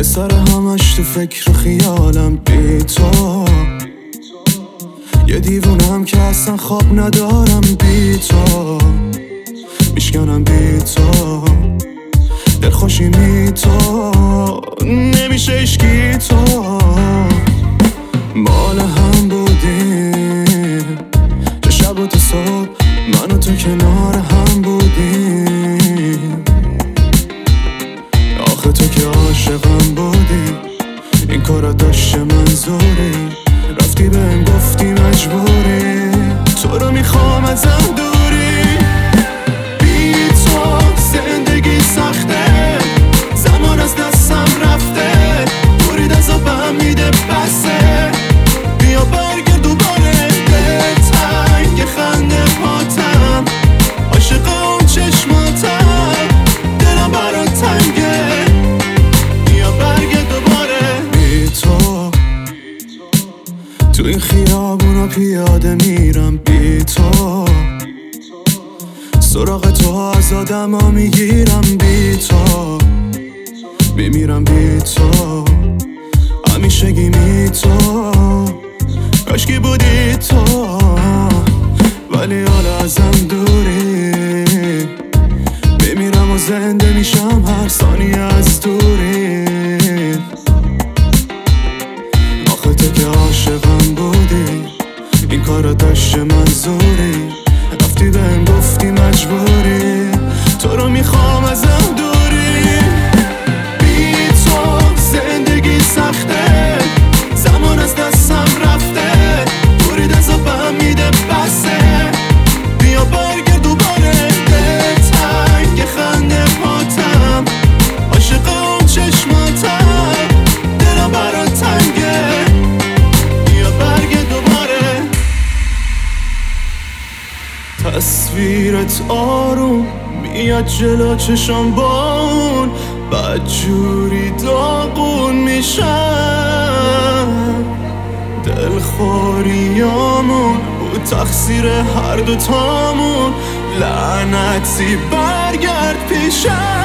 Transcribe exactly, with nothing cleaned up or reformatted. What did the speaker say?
یه سر همش تو فکر و خیالم بی تو، یه دیوونم که اصلا خواب ندارم بی تو، میشکنم بی تو، دلخوشی می تو، نمیشه اشکی تو. مال هم بودیم چه شب و تو صبح، من و تو کنار هم بودیم. آخه تو که عاشقم بودی، این کارا داشته منظوری، رفتی بهم گفتی مجبوری، تو رو میخوام ازم دوری. بی تو زندگی سخته، زمان از دستم رفته، دورید از آبم میده بسه، بیا برگرد دوباره به تنگ خنده پاتم، عاشق اون چشماتم، دلم برات تنگه، بیا برگرد دوباره. بی تو تو این خیابونا پیاده میرم بی تو، سراغ تو از آدم ها میگیرم بی تو، میمیرم بی تو، همیشگی می تو، کاشکی بودی تو، ولی حالا ازم دوری، میمیرم و زنده میشم هر ثانیه از دوری. آخه تو که عاشقم بودی، این کارا داشته منظوری، رفتی بهم گفتی مجبوری، تو رو میخوام ازم دوری. بی تو زندگی سخته، زمان از دستم رفته، دورید از آبم میده بسه، بیا برگرد دوباره به تنگ خنده پاتم، عاشق اون چشماتم، دلم برات تنگه، بیا برگرد دوباره. تصویرت آروم میاد جلو چشم بون، بدجوری داغون میشم، دلخوریامون بود تقصیر هر دوتامون، لعنتی برگرد پیشم.